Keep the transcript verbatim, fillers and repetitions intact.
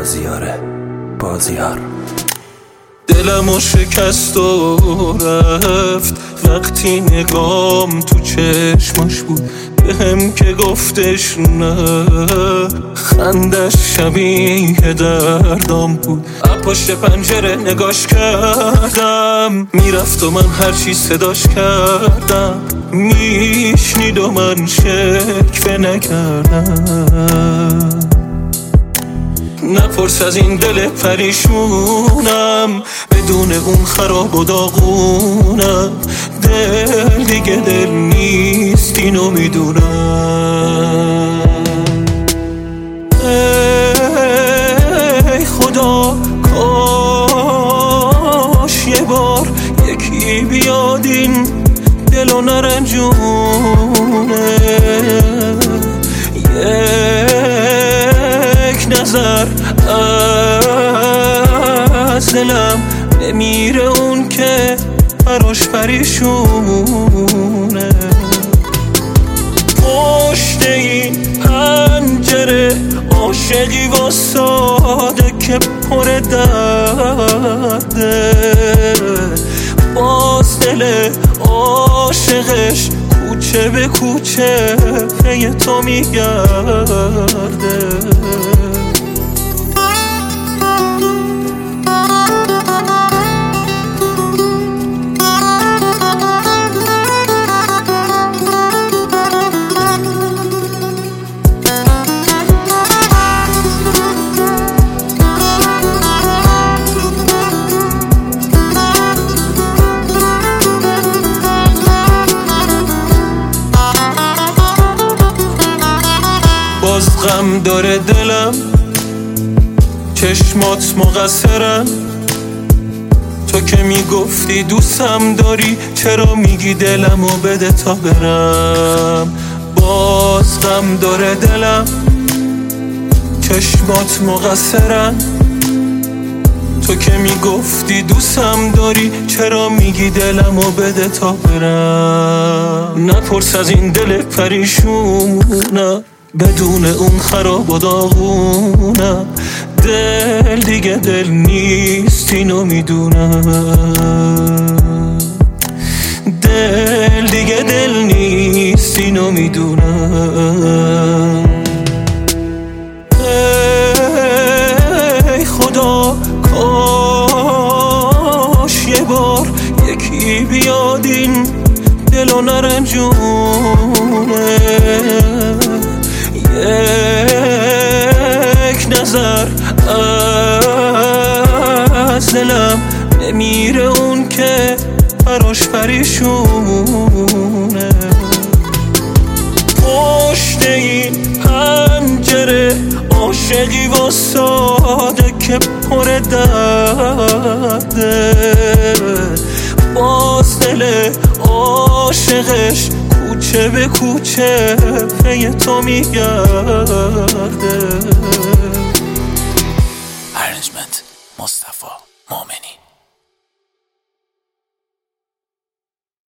بازیاره بازیار. دلمو شکست و رفت وقتی نگام تو چشماش بود، بهم که گفتش نه، خندش شبیه دردام بود. از پشت پنجره نگاش کردم میرفت و من هرچی صداش کردم میشنید و من شکوه نکردم. نپرس از این دل پریشونم، بدون اون خراب و داغونم. دل دیگه دل نیست اینو میدونم. ای خدا کاش یه بار یکی بیاد این دلو نرنجونه، یک نظر از دلم نمیره اون که براش پریشونه. پشت این پنجره عاشقی واساده که پر درده، باز دل عاشقش کوچه به کوچه پی تو میگرده. باز غم داره دلم، چشمات مقصرن. تو که میگفتی دوستم داری، چرا میگی دلمو بده تا برم؟ باز غم داره دلم، چشمات مقصرن. تو که میگفتی دوستم داری، چرا میگی دلمو بده تا برم؟ نپرس از این دل پریشونم، بدون اون خراب و داغونم. دل دیگه دل نیست اینو میدونم. دل دیگه دل نیست اینو میدونم. ای خدا کاش یه بار یکی بیاد این دلو نرنجونه، یک نظر از دلم نمیره اون که براش پریشونه. پشت این پنجره عاشقی واساده که پر درده، باز دل عاشقش کوچه به کوچه پی تو میگرده.